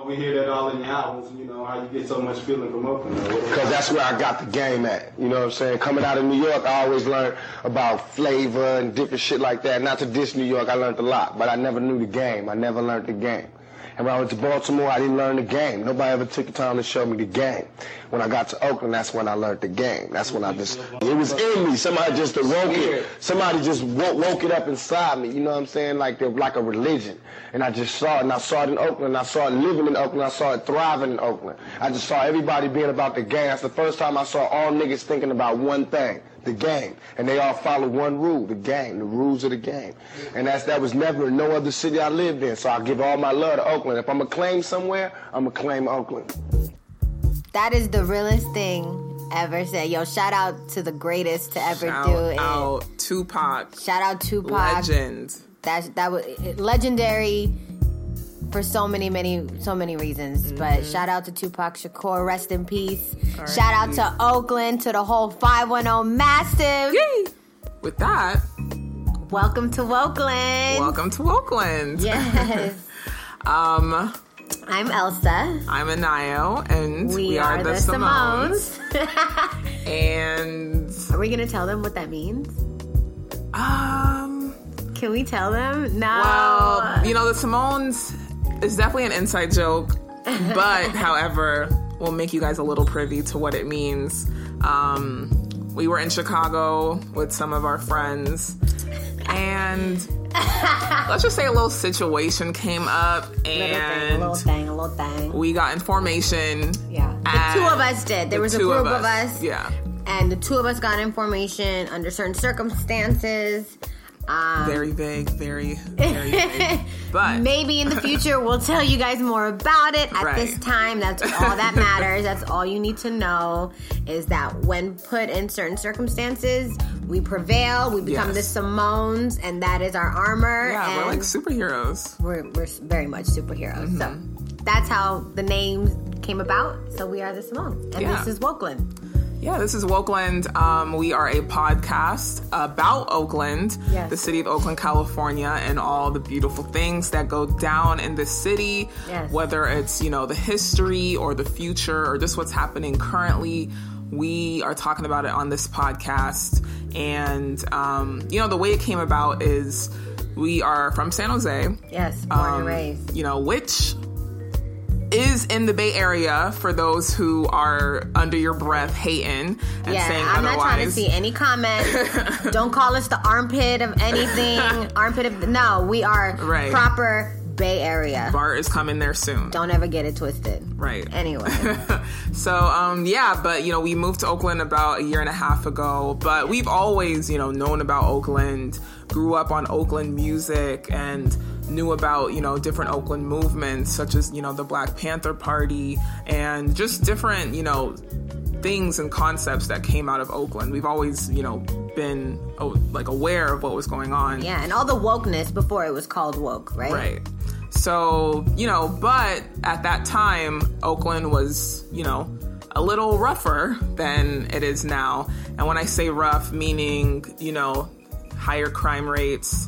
We hear that all in the albums, how you get so much feeling from Oakland. Because that's where I got the game at, you know what I'm saying? Coming out of New York, I always learned about flavor and different shit like that. Not to diss New York, I learned a lot, but I never knew the game. I never learned the game. And when I went to Baltimore, I didn't learn the game. Nobody ever took the time to show me the game. When I got to Oakland, that's when I learned the game. That's when it was in me. Somebody just awoke it. Somebody just woke it up inside me, you know what I'm saying? Like a religion. And I just saw it, and I saw it in Oakland. I saw it living in Oakland. I saw it thriving in Oakland. I just saw everybody being about the game. That's the first time I saw all niggas thinking about one thing. The game. And they all follow one rule, the game, the rules of the game. And that was never in no other city I lived in. So I give all my love to Oakland. If I'm going to claim somewhere, I'm going to claim Oakland. That is the realest thing ever said. Yo, shout out to the greatest to ever do it. Shout out Tupac. Shout out Tupac. Legend. That was legendary for so many reasons. Mm-hmm. But shout out to Tupac Shakur, rest in peace. Right. Shout out to Oakland, to the whole 510 Massive. Yay. With that, welcome to Oakland. Welcome to Oakland. Yes. I'm Elsa. I'm Anayo, and we are the Simones. And are we gonna tell them what that means? Can we tell them? No. Well, the Simones is definitely an inside joke, but however, we'll make you guys a little privy to what it means. We were in Chicago with some of our friends, and let's just say a little situation came up, and a little thing. We got information. Yeah, the two of us did. There was a group of us. Yeah, and the two of us got information under certain circumstances. Very vague, very vague. But maybe in the future we'll tell you guys more about it. At this time, that's all that matters. That's all you need to know is that when put in certain circumstances, we prevail. We become the Simones, and that is our armor. Yeah, and we're like superheroes. We're very much superheroes. Mm-hmm. So that's how the name came about. So we are the Simones, and this is Wokeland. Yeah, this is Wokeland. We are a podcast about Oakland, the city of Oakland, California, and all the beautiful things that go down in the city, whether it's, the history or the future or just what's happening currently. We are talking about it on this podcast. And, the way it came about is we are from San Jose. Yes, born and raised. Which is in the Bay Area for those who are under your breath hating and saying I'm otherwise. Not trying to see any comment. Don't call us the armpit of anything. No, we are proper Bay Area. Bart is coming there soon. Don't ever get it twisted. Right. Anyway. So, but, we moved to Oakland about a year and a half ago, but we've always, known about Oakland, grew up on Oakland music, and knew about, different Oakland movements, such as, the Black Panther Party, and just different, things and concepts that came out of Oakland. We've always, been, aware of what was going on. Yeah, and all the wokeness before it was called woke, right? Right. So, but at that time, Oakland was, a little rougher than it is now. And when I say rough, meaning, higher crime rates,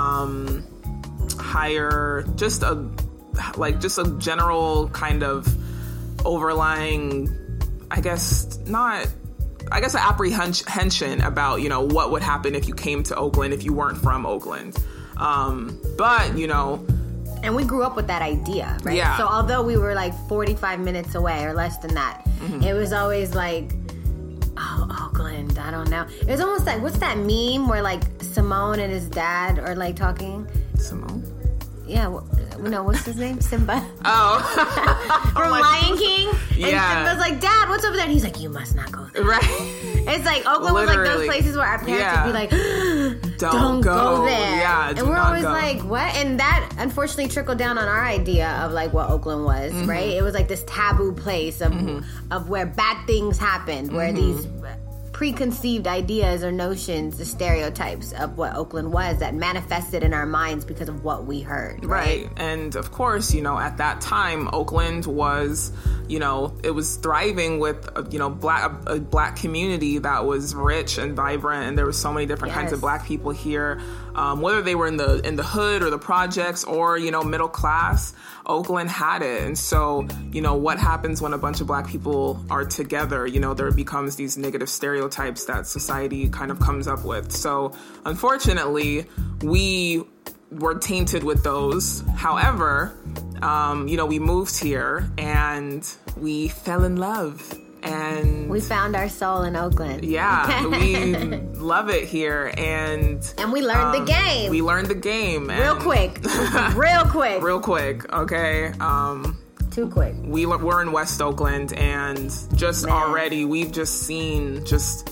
higher, just a general kind of overlying, an apprehension about, what would happen if you came to Oakland if you weren't from Oakland. But, and we grew up with that idea, right? Yeah. So although we were 45 minutes away or less than that, it was always Oakland, I don't know. It was almost what's that meme where Simone and his dad are talking? Simone? Yeah, what's his name? Simba. Oh. From Lion King. Yeah. And Simba's Dad, what's over there? And he's you must not go there. Right. It's Oakland was those places where our parents would be don't go there. Yeah, and we're always what? And that unfortunately trickled down on our idea of what Oakland was, right? It was this taboo place of where bad things happened, where these preconceived ideas or notions, the stereotypes of what Oakland was that manifested in our minds because of what we heard. Right. And of course, at that time, Oakland was, it was thriving with, a black community that was rich and vibrant. And there were so many different kinds of black people here, whether they were in the hood or the projects or, middle class. Oakland had it. And so, what happens when a bunch of black people are together? There becomes these negative stereotypes that society kind of comes up with. So, unfortunately, we were tainted with those. However, we moved here and we fell in love. And we found our soul in Oakland. Yeah, we love it here. And we learned the game. We learned the game. Real quick. Real quick, okay? Too quick. We're in West Oakland, and already we've just seen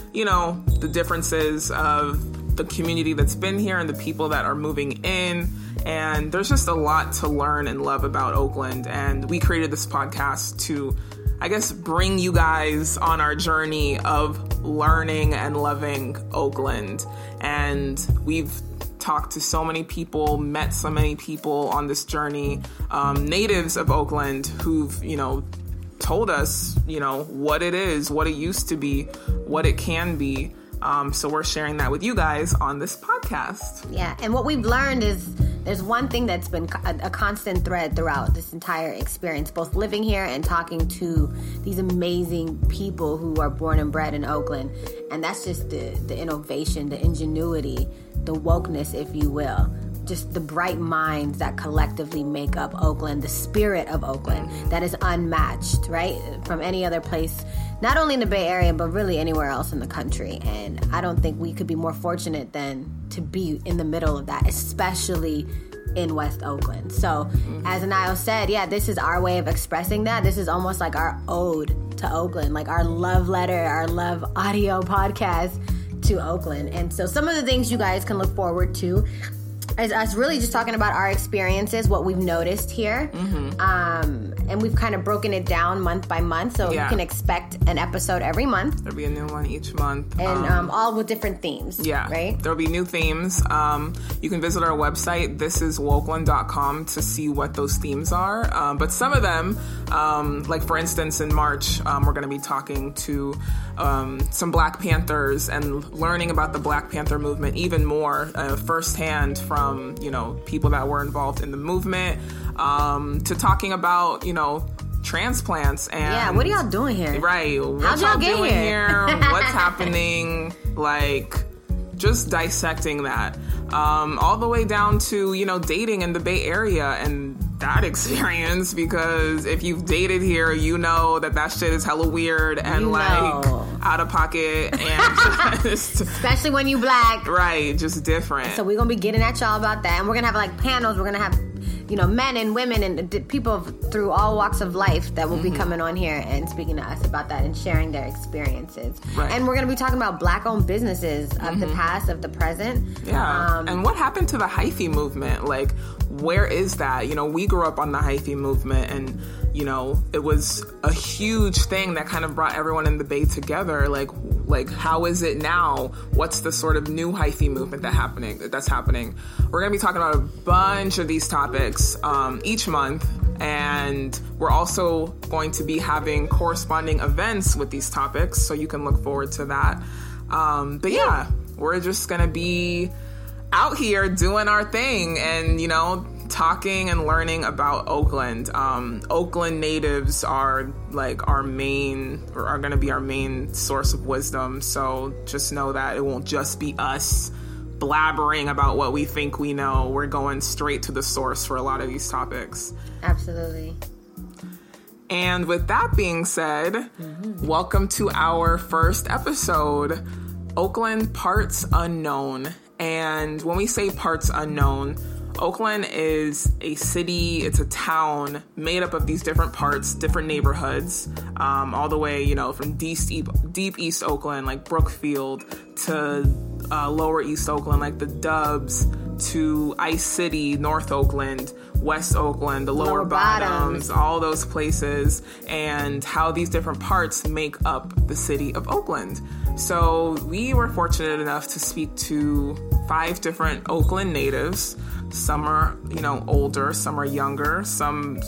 the differences of the community that's been here and the people that are moving in. And there's just a lot to learn and love about Oakland. And we created this podcast to, I guess, bring you guys on our journey of learning and loving Oakland. And we've talked to so many people, met so many people on this journey, natives of Oakland who've, told us, what it is, what it used to be, what it can be. So we're sharing that with you guys on this podcast. Yeah, and what we've learned is there's one thing that's been a constant thread throughout this entire experience, both living here and talking to these amazing people who are born and bred in Oakland. And that's just the innovation, the ingenuity, the wokeness, if you will. Just the bright minds that collectively make up Oakland, the spirit of Oakland that is unmatched, right? From any other place, not only in the Bay Area, but really anywhere else in the country. And I don't think we could be more fortunate than to be in the middle of that, especially in West Oakland. So as Anayo said, this is our way of expressing that. This is almost like our ode to Oakland, like our love letter, our love audio podcast to Oakland. And so some of the things you guys can look forward to is us really just talking about our experiences, what we've noticed here. And we've kind of broken it down month by month, so you can expect an episode every month. There'll be a new one each month. And all with different themes. Yeah. Right? There'll be new themes. You can visit our website, thisiswokeland.com, to see what those themes are. But some of them, like for instance, in March, we're going to be talking to some Black Panthers and learning about the Black Panther movement even more firsthand from, people that were involved in the movement, to talking about, transplants and what are y'all doing here? Right. What y'all doing here? What's happening? Like, just dissecting that. All the way down to, dating in the Bay Area and that experience, because if you've dated here, you know that shit is hella weird and out of pocket and just, especially when you Black. Right, just different. So we're gonna be getting at y'all about that, and we're gonna have like panels. We're gonna have men and women and people through all walks of life that will be coming on here and speaking to us about that and sharing their experiences. Right. And we're going to be talking about Black-owned businesses of the past, of the present. Yeah. And what happened to the hyphy movement? Like, where is that? We grew up on the hyphy movement, and it was a huge thing that kind of brought everyone in the Bay together. Like how is it now? What's the sort of new hyphy movement that's happening? We're going to be talking about a bunch of these topics each month, and we're also going to be having corresponding events with these topics, so you can look forward to that. But we're just going to be out here doing our thing and, talking and learning about Oakland. Oakland natives are going to be our main source of wisdom. So just know that it won't just be us blabbering about what we think we know. We're going straight to the source for a lot of these topics. Absolutely. And with that being said, welcome to our first episode, Oakland Parts Unknown. And when we say parts unknown, Oakland is a city, it's a town made up of these different parts, different neighborhoods, all the way, from deep East Oakland, like Brookfield, to lower East Oakland, like the Dubs, to Ice City, North Oakland, West Oakland, the Lower Bottoms, all those places, and how these different parts make up the city of Oakland. So we were fortunate enough to speak to 5 different Oakland natives. Some are, older, some are younger, some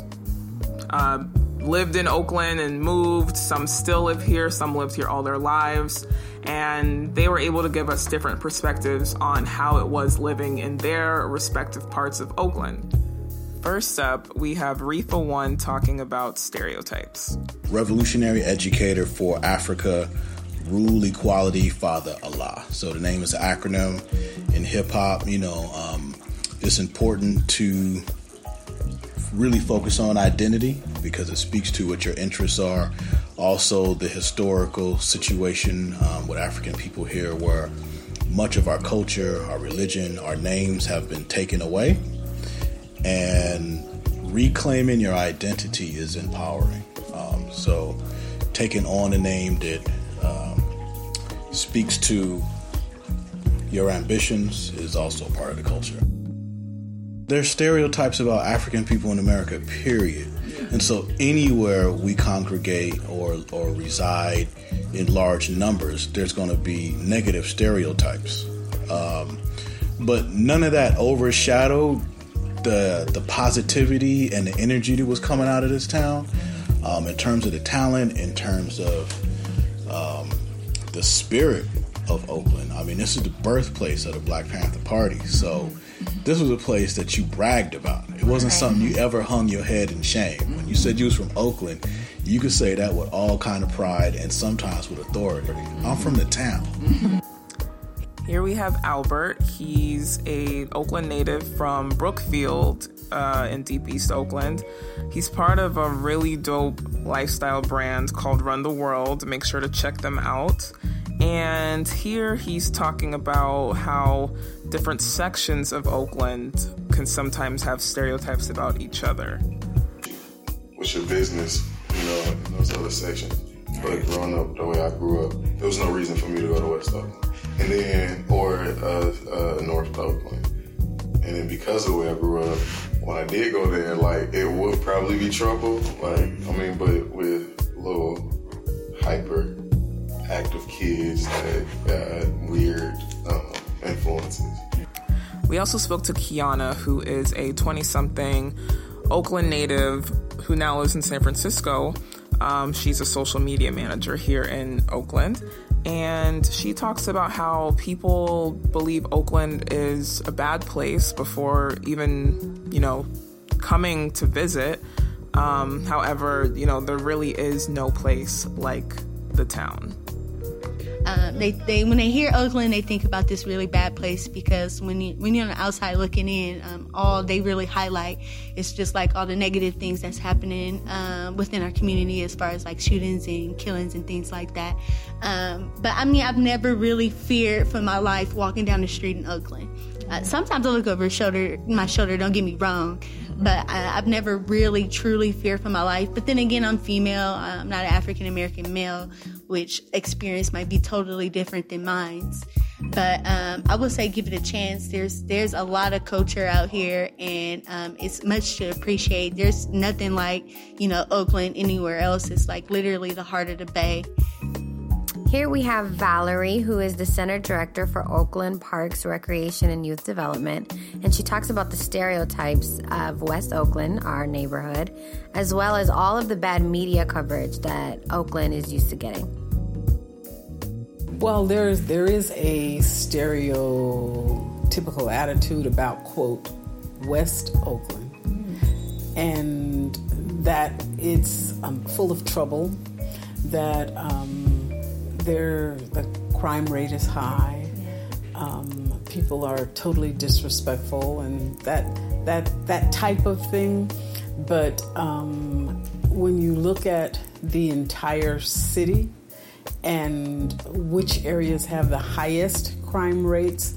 lived in Oakland and moved, some still live here, some lived here all their lives, and they were able to give us different perspectives on how it was living in their respective parts of Oakland. First up, we have Reefa One talking about stereotypes. Revolutionary educator for Africa, Rule Equality, Father Allah. So the name is an acronym in hip-hop. It's important to really focus on identity because it speaks to what your interests are. Also, the historical situation with African people here, where much of our culture, our religion, our names have been taken away. And reclaiming your identity is empowering. So taking on a name that speaks to your ambitions is also part of the culture. There's stereotypes about African people in America, period. And so anywhere we congregate or reside in large numbers, there's going to be negative stereotypes. But none of that overshadowed the positivity and the energy that was coming out of this town, in terms of the talent, in terms of the spirit of Oakland. I mean, this is the birthplace of the Black Panther Party. So this was a place that you bragged about. It wasn't something you ever hung your head in shame. When you said you was from Oakland, you could say that with all kind of pride and sometimes with authority. I'm from the town. Here we have Albert. He's an Oakland native from Brookfield in Deep East Oakland. He's part of a really dope lifestyle brand called Run the World. Make sure to check them out. And here he's talking about how different sections of Oakland can sometimes have stereotypes about each other. What's your business, in those other sections? But growing up the way I grew up, there was no reason for me to go to West Oakland. And then, or North Oakland. And then because of the way I grew up, when I did go there, it would probably be trouble. But with little hyper active kids that got weird influences. We also spoke to Kiana, who is a 20-something Oakland native who now lives in San Francisco. She's a social media manager here in Oakland. And she talks about how people believe Oakland is a bad place before even, coming to visit. However, there really is no place like the town. They when they hear Oakland, they think about this really bad place because when you're on the outside looking in, all they really highlight is just all the negative things that's happening within our community as far as shootings and killings and things like that. But I've never really feared for my life walking down the street in Oakland. Sometimes I look over my shoulder, don't get me wrong, but I've never really truly feared for my life. But then again, I'm female. I'm not an African-American male, which experience might be totally different than mine's. But I would say give it a chance. There's a lot of culture out here, and it's much to appreciate. There's nothing like, Oakland anywhere else. It's literally the heart of the Bay. Here we have Valerie, who is the Center Director for Oakland Parks, Recreation, and Youth Development. And she talks about the stereotypes of West Oakland, our neighborhood, as well as all of the bad media coverage that Oakland is used to getting. Well, there is a stereotypical attitude about, quote, West Oakland, and that it's full of trouble, that the crime rate is high, people are totally disrespectful, and that type of thing. But when you look at the entire city and which areas have the highest crime rates,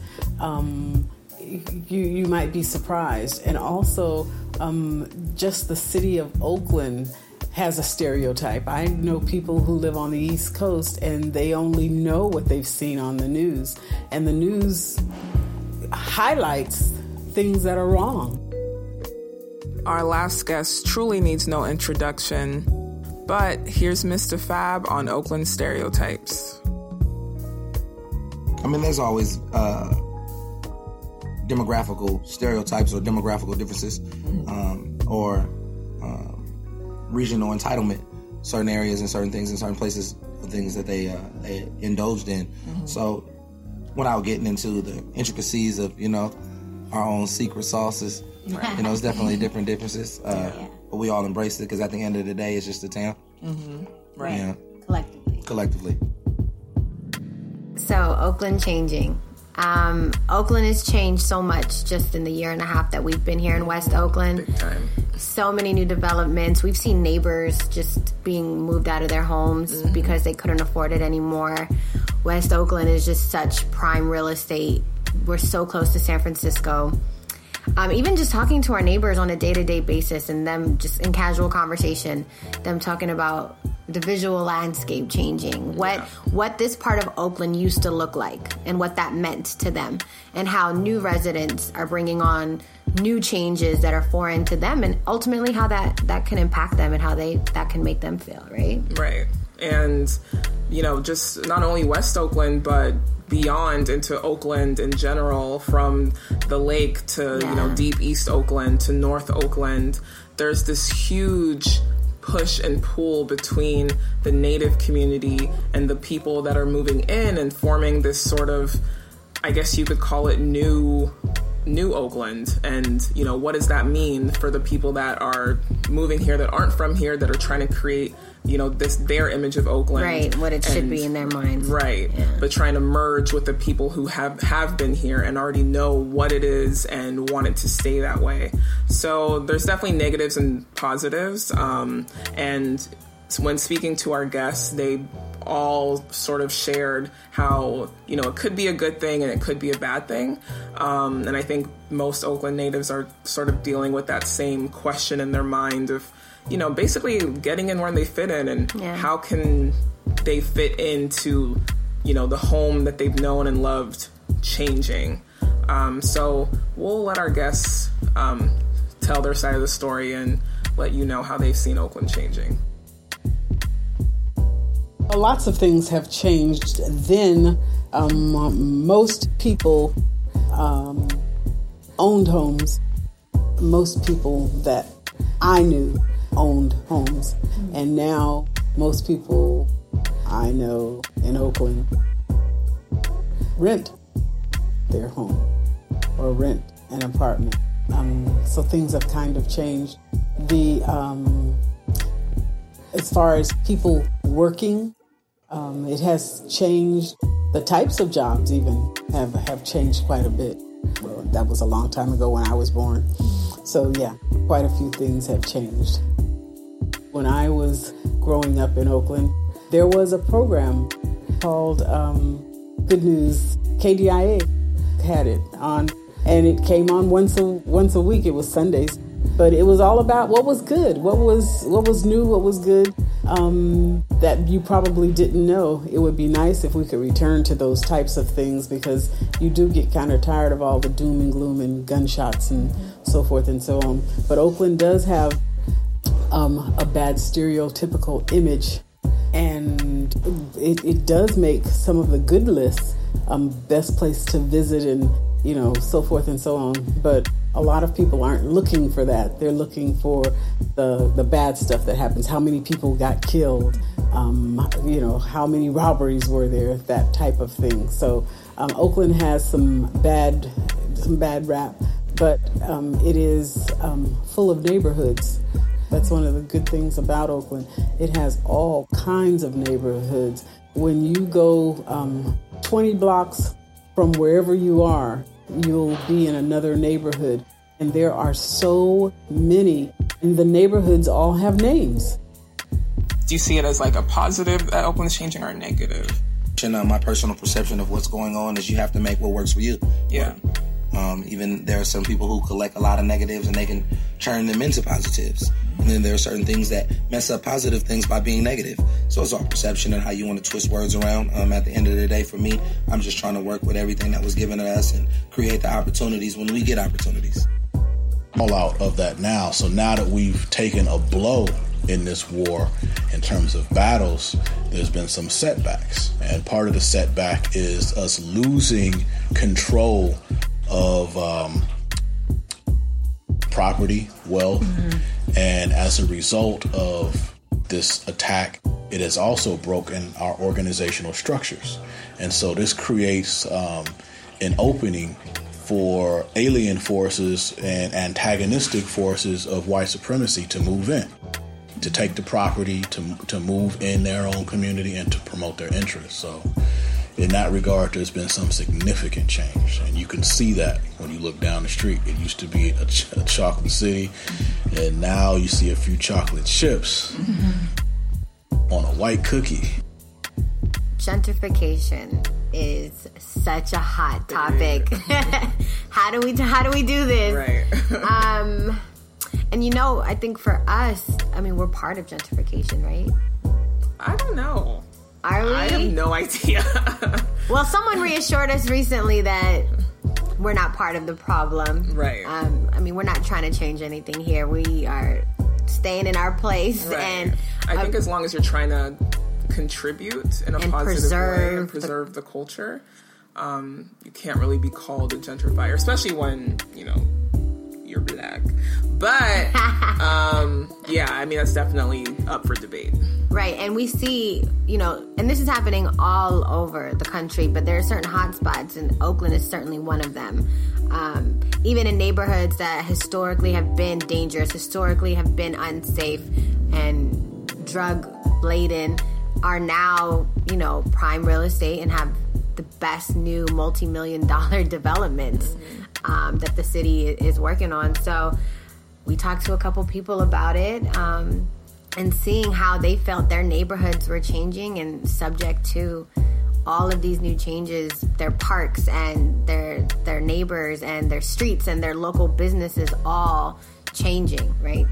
you might be surprised. And also, just the city of Oakland has a stereotype. I know people who live on the East Coast and they only know what they've seen on the news. And the news highlights things that are wrong. Our last guest truly needs no introduction, but here's Mr. Fab on Oakland stereotypes. I mean, there's always demographical stereotypes or demographical differences, or regional entitlement. Certain areas and certain things in certain places, things that they indulged in. So, without getting into the intricacies of our own secret sauces, it's definitely different differences. But we all embrace it because at the end of the day, it's just a town. Right. Yeah. Collectively. So, Oakland changing. Oakland has changed so much just in the year and a half that we've been here in West Oakland. Big time. So many new developments. We've seen neighbors just being moved out of their homes because they couldn't afford it anymore. West Oakland is just such prime real estate. We're so close to San Francisco. Even just talking to our neighbors on a day-to-day basis and them just in casual conversation, them talking about the visual landscape changing, what this part of Oakland used to look like and what that meant to them, and how new residents are bringing on new changes that are foreign to them, and ultimately how that can impact them and how that can make them feel, right? Right. And, just not only West Oakland, but beyond into Oakland in general, from the lake to, deep East Oakland to North Oakland, there's this huge push and pull between the native community and the people that are moving in and forming this sort of, I guess you could call it new Oakland. And, what does that mean for the people that are moving here that aren't from here, that are trying to create, their image of Oakland. Right, what it should be in their minds. Right, but trying to merge with the people who have been here and already know what it is and want it to stay that way. So there's definitely negatives and positives. And when speaking to our guests, they all sort of shared how, it could be a good thing and it could be a bad thing. And I think most Oakland natives are sort of dealing with that same question in their mind of, basically getting in where they fit in and how can they fit into, the home that they've known and loved changing. So we'll let our guests tell their side of the story and let you know how they've seen Oakland changing. Lots of things have changed. Then most people owned homes. Most people that I knew owned homes. And now most people I know in Oakland rent their home or rent an apartment. So things have kind of changed. As far as people working, it has changed. The types of jobs even have changed quite a bit. Well, that was a long time ago when I was born. So yeah, quite a few things have changed. When I was growing up in Oakland, there was a program called Good News. KDIA had it on, and it came on once a week. It was Sundays, but it was all about what was good, what was new, what was good, that you probably didn't know. It would be nice if we could return to those types of things, because you do get kind of tired of all the doom and gloom and gunshots and so forth and so on. But Oakland does have a bad stereotypical image, and it does make some of the good lists best place to visit and so forth and so on. But a lot of people aren't looking for that. They're looking for the bad stuff that happens. How many people got killed? How many robberies were there? That type of thing. So Oakland has some bad rap, but it is full of neighborhoods. That's one of the good things about Oakland. It has all kinds of neighborhoods. When you go 20 blocks from wherever you are, you'll be in another neighborhood. And there are so many, and the neighborhoods all have names. Do you see it as like a positive that Oakland's changing, or a negative? My personal perception of what's going on is you have to make what works for you. Yeah. Even there are some people who collect a lot of negatives and they can turn them into positives. And then there are certain things that mess up positive things by being negative. So it's all perception and how you want to twist words around. At the end of the day, for me, I'm just trying to work with everything that was given to us and create the opportunities when we get opportunities. All out of that now. So now that we've taken a blow in this war in terms of battles, there's been some setbacks. And part of the setback is us losing control of property, wealth, and as a result of this attack, it has also broken our organizational structures. And so this creates an opening for alien forces and antagonistic forces of white supremacy to move in, to take the property, to move in their own community and to promote their interests. So in that regard, there's been some significant change, and you can see that when you look down the street. It used to be a chocolate city, and now you see a few chocolate chips on a white cookie. Gentrification is such a hot topic. How do we do this? Right. And I think for us, we're part of gentrification, right? I don't know. Are we? I have no idea. Well, someone reassured us recently that we're not part of the problem. Right. We're not trying to change anything here. We are staying in our place. Right. And I think as long as you're trying to contribute in a positive way and preserve the culture, you can't really be called a gentrifier, especially when, you're black. But, that's definitely up for debate. Right, and we see, and this is happening all over the country, but there are certain hotspots, and Oakland is certainly one of them. Even in neighborhoods that historically have been dangerous, historically have been unsafe and drug-laden, are now, prime real estate and have the best new multi-million-dollar developments that the city is working on. So we talked to a couple people about it, and seeing how they felt their neighborhoods were changing and subject to all of these new changes, their parks and their neighbors and their streets and their local businesses all changing, right?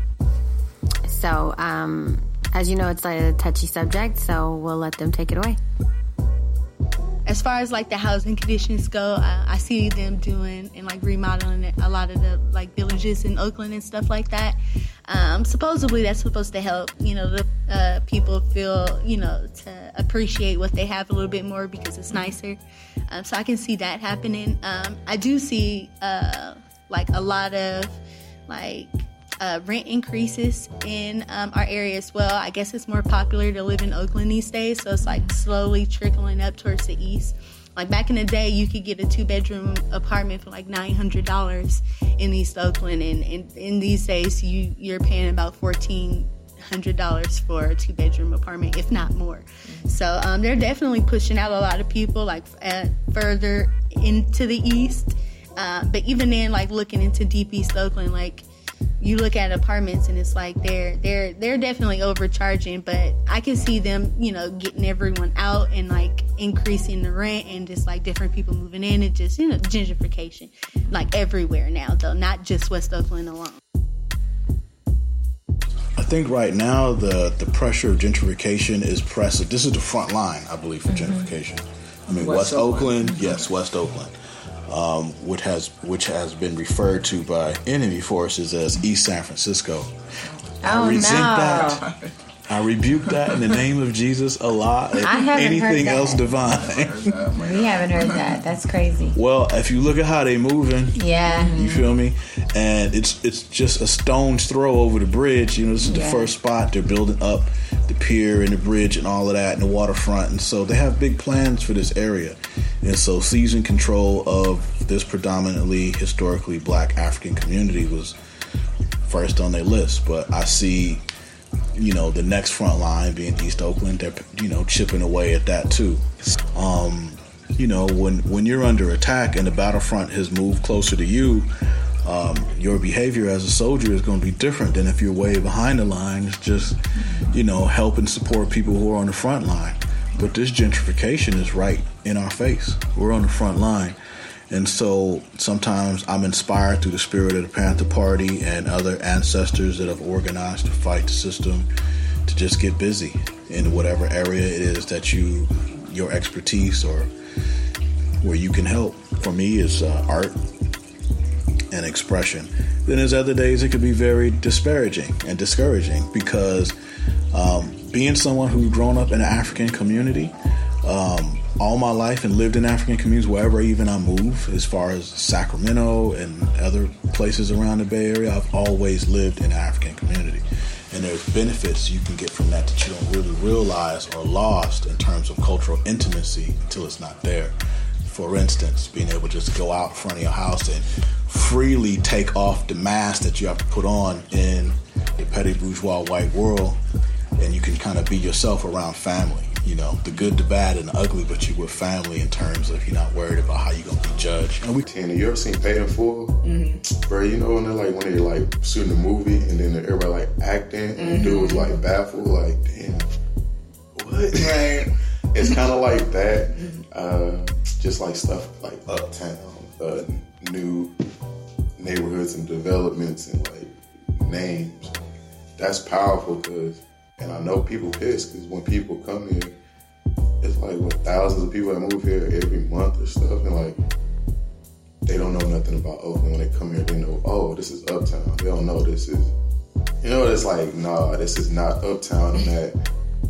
So, as you know, it's a touchy subject, so we'll let them take it away. As far as the housing conditions go, I see them doing and remodeling a lot of the villages in Oakland and stuff like that. Supposedly that's supposed to help, the people feel, to appreciate what they have a little bit more because it's nicer. So I can see that happening. I do see a lot of rent increases in our area as well. I guess it's more popular to live in Oakland these days, so it's slowly trickling up towards the east. Back in the day, you could get a 2-bedroom apartment for $900 in East Oakland, and in these days, you're paying about $1,400 for a 2-bedroom apartment, if not more. So they're definitely pushing out a lot of people further into the east. But even then, looking into deep East Oakland, you look at apartments and it's they're definitely overcharging, but I can see them, getting everyone out and increasing the rent and just different people moving in and just, gentrification everywhere now, though, not just West Oakland alone. I think right now the pressure of gentrification is pressing. This is the front line, I believe, for gentrification. West Oakland, yes, West Oakland. Which has been referred to by enemy forces as East San Francisco. I resent that. I rebuke that in the name of Jesus a lot. I haven't anything heard else that. divine. We haven't heard that. That's crazy. Well, if you look at how they moving, yeah, you feel me? And it's just a stone's throw over the bridge. This is the first spot. They're building up the pier and the bridge and all of that and the waterfront. And so they have big plans for this area. And so seizing control of this predominantly historically black African community was first on their list. But I see, the next front line being East Oakland. They're, chipping away at that too. When you're under attack and the battlefront has moved closer to you, your behavior as a soldier is going to be different than if you're way behind the lines, just, help and support people who are on the front line. But this gentrification is right in our face. We're on the front line. And so sometimes I'm inspired through the spirit of the Panther Party and other ancestors that have organized to fight the system to just get busy in whatever area it is that your expertise or where you can help. For me, it's art and expression. Then there's other days it could be very disparaging and discouraging because being someone who's grown up in an African community all my life and lived in African communities wherever even I move, as far as Sacramento and other places around the Bay Area, I've always lived in an African community. And there's benefits you can get from that you don't really realize or lost in terms of cultural intimacy until it's not there. For instance, being able to just go out in front of your house and freely take off the mask that you have to put on in the petty bourgeois white world, and you can kind of be yourself around family. You know, the good, the bad, and the ugly, but you with family in terms of you're not worried about how you're going to be judged. And Tina, you ever seen Pay in Full? Mm-hmm. Bro, you know when they're like shooting a movie and then everybody like acting and the dude was like baffled, like, damn, what? Right. It's kind of like that. Just like stuff like Uptown, new neighborhoods and developments and like names. That's powerful and I know people pissed because when people come here, it's like thousands of people that move here every month or stuff, and like they don't know nothing about Oakland. When they come here, they know, oh, this is Uptown. They don't know this is, it's like, nah, this is not Uptown, and that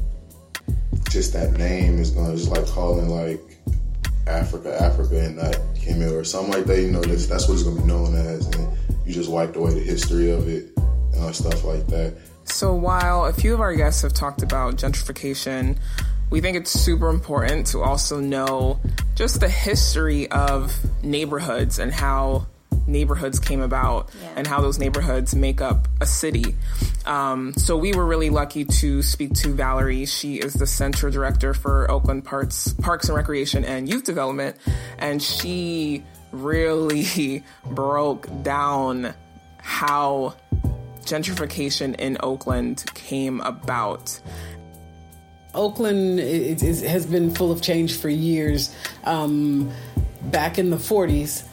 just that name is gonna just like calling like Africa, and not Kemet or something like that. That's what it's gonna be known as, and you just wiped away the history of it and stuff like that. So while a few of our guests have talked about gentrification, we think it's super important to also know just the history of neighborhoods and how neighborhoods came about and how those neighborhoods make up a city. So we were really lucky to speak to Valerie. She is the Center Director for Oakland Parks and Recreation and Youth Development, and she really broke down how gentrification in Oakland came about. Oakland has been full of change for years. Back in the 40s,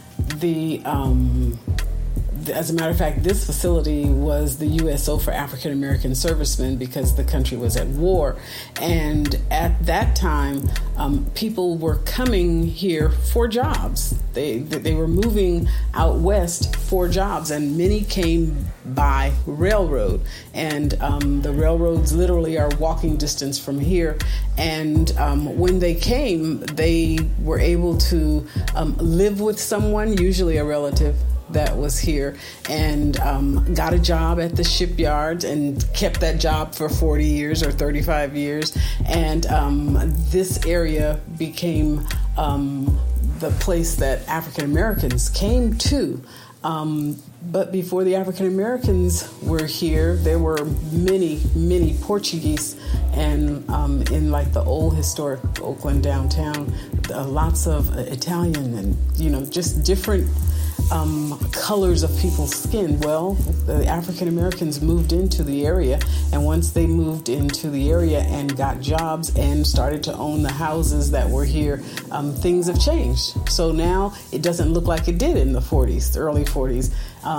as a matter of fact, this facility was the USO for African American servicemen because the country was at war. And at that time, people were coming here for jobs. They were moving out west for jobs, and many came by railroad. And the railroads literally are walking distance from here. And when they came, they were able to live with someone, usually a relative, that was here, and got a job at the shipyards and kept that job for 40 years or 35 years. And this area became the place that African Americans came to. But before the African Americans were here, there were many, many Portuguese, and in like the old historic Oakland downtown, lots of Italian and, just different colors of people's skin. Well, the African Americans moved into the area, and once they moved into the area and got jobs and started to own the houses that were here, things have changed. So now it doesn't look like it did in the 40s, the early 40s.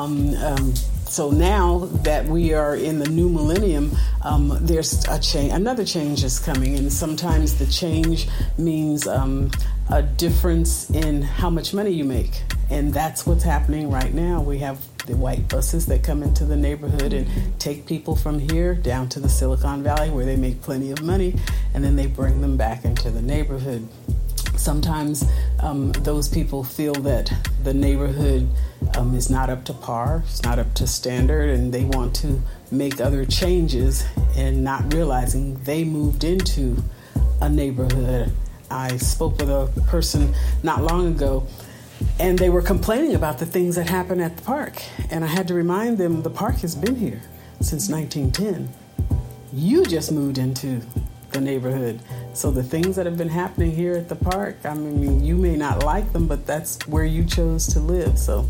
So now that we are in the new millennium, there's a change. Another change is coming, and sometimes the change means a difference in how much money you make. And that's what's happening right now. We have the white buses that come into the neighborhood and take people from here down to the Silicon Valley where they make plenty of money, and then they bring them back into the neighborhood. Sometimes those people feel that the neighborhood is not up to par, it's not up to standard, and they want to make other changes, and not realizing they moved into a neighborhood. I spoke with a person not long ago, and they were complaining about the things that happen at the park. And I had to remind them the park has been here since 1910. You just moved into the neighborhood. So the things that have been happening here at the park, I mean, you may not like them, but that's where you chose to live. So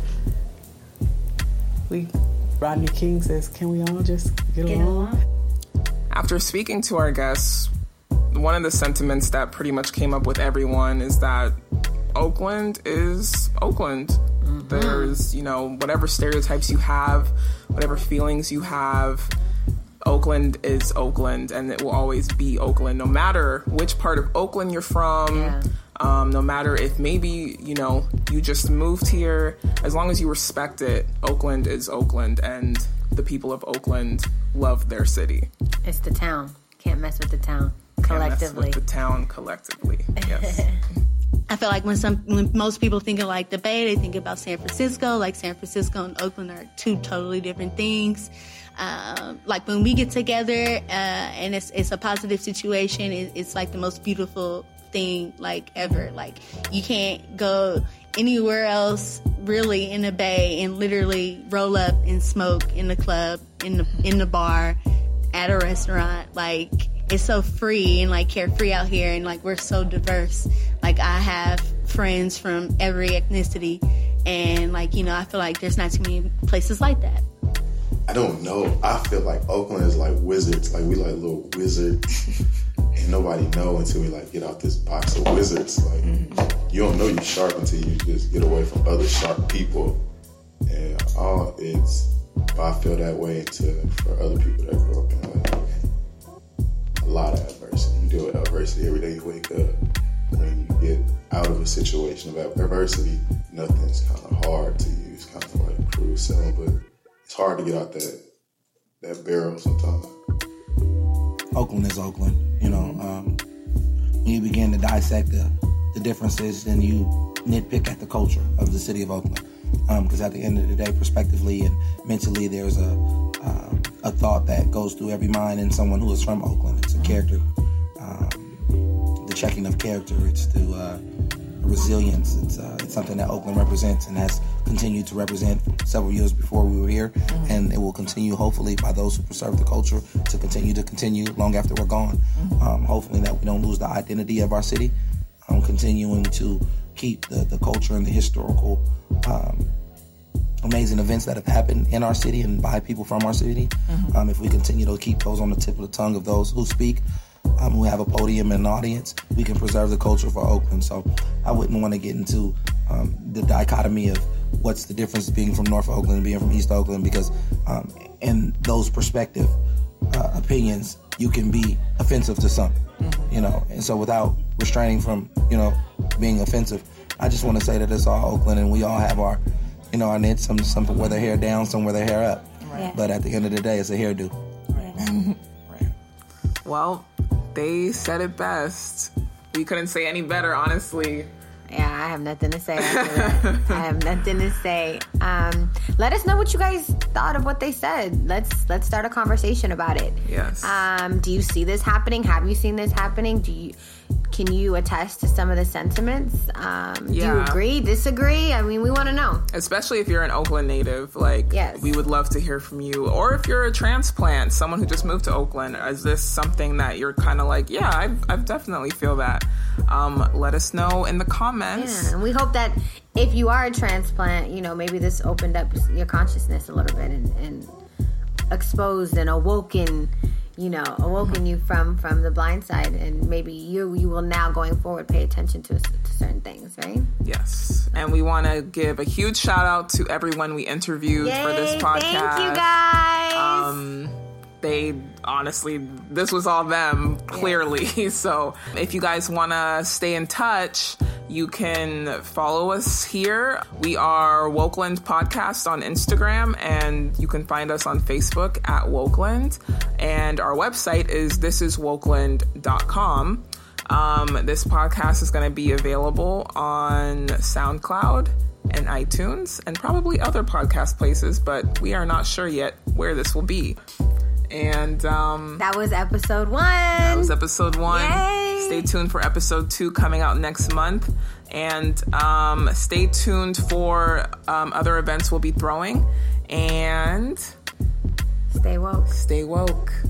Rodney King says, can we all just get along? After speaking to our guests, one of the sentiments that pretty much came up with everyone is that Oakland is Oakland. There's, whatever stereotypes you have, whatever feelings you have, Oakland is Oakland, and it will always be Oakland, no matter which part of Oakland you're from, no matter if maybe, you just moved here. As long as you respect it, Oakland is Oakland, and the people of Oakland love their city. It's the town. Can't mess with the town collectively. Can't mess with the town collectively, yes. I feel like when most people think of like the Bay, they think about San Francisco. Like San Francisco and Oakland are two totally different things. Like when we get together and it's a positive situation, it's like the most beautiful thing like ever. Like you can't go anywhere else really in the Bay and literally roll up and smoke in the club, in the bar, at a restaurant. Like it's so free and like carefree out here, and like we're so diverse. Like I have friends from every ethnicity, and like I feel like there's not too many places like that. I don't know. I feel like Oakland is like wizards. Like we like little wizards, and nobody know until we like get out this box of wizards. Like you don't know you're sharp until you just get away from other sharp people, and I feel that way for other people that grow up in LA. A lot of adversity. You deal with adversity every day you wake up. When you get out of a situation of adversity, nothing's kind of hard to you. It's kind of like cruise sailing, but it's hard to get out that barrel sometimes. Oakland is Oakland. When you begin to dissect the differences, then you nitpick at the culture of the city of Oakland. Because at the end of the day, prospectively and mentally, there's a thought that goes through every mind in someone who is from Oakland. It's a character, the checking of character. It's the resilience. It's something that Oakland represents and has continued to represent several years before we were here, and it will continue, hopefully, by those who preserve the culture to continue long after we're gone. Hopefully that we don't lose the identity of our city. Continuing to keep the culture and the historical amazing events that have happened in our city and by people from our city. If we continue to keep those on the tip of the tongue of those who speak, who have a podium and an audience, we can preserve the culture for Oakland. So I wouldn't want to get into the dichotomy of what's the difference being from North Oakland and being from East Oakland, because in those perspective opinions, you can be offensive to some, and so without restraining from, being offensive, I just want to say that it's all Oakland, and we all have our niche. Some wear their hair down, some wear their hair up. Right. But at the end of the day, it's a hairdo. Right. Well, they said it best. We couldn't say any better, honestly. Yeah, I have nothing to say after that. I have nothing to say. Let us know what you guys thought of what they said. Let's start a conversation about it. Yes. Do you see this happening? Have you seen this happening? Can you attest to some of the sentiments? Do you agree, disagree? I mean, we want to know. Especially if you're an Oakland native. We would love to hear from you. Or if you're a transplant, someone who just moved to Oakland, is this something that you're kind of like, I've definitely feel that. Let us know in the comments. Yeah, and we hope that if you are a transplant, maybe this opened up your consciousness a little bit and exposed and awoken you from the blind side, and maybe you will now going forward pay attention to certain things, right? Yes. And we want to give a huge shout out to everyone we interviewed for this podcast. Thank you guys. They honestly, this was all them, clearly. Yeah. So if you guys want to stay in touch, you can follow us here. We are Wokeland Podcast on Instagram, and you can find us on Facebook at Wokeland. And our website is thisiswokeland.com. This podcast is going to be available on SoundCloud and iTunes and probably other podcast places, but we are not sure yet where this will be. And that was episode 1. Yay! Stay tuned for episode 2 coming out next month. And stay tuned for other events we'll be throwing. And stay woke. Stay woke.